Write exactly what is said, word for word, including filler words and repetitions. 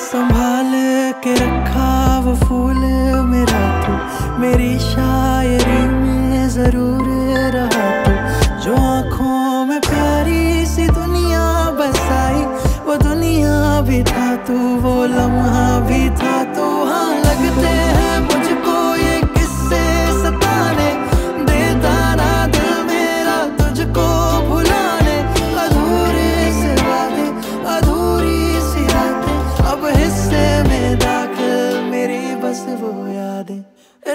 संभाल के रखा वो फूल मेरा, तू मेरी शायरी में जरूर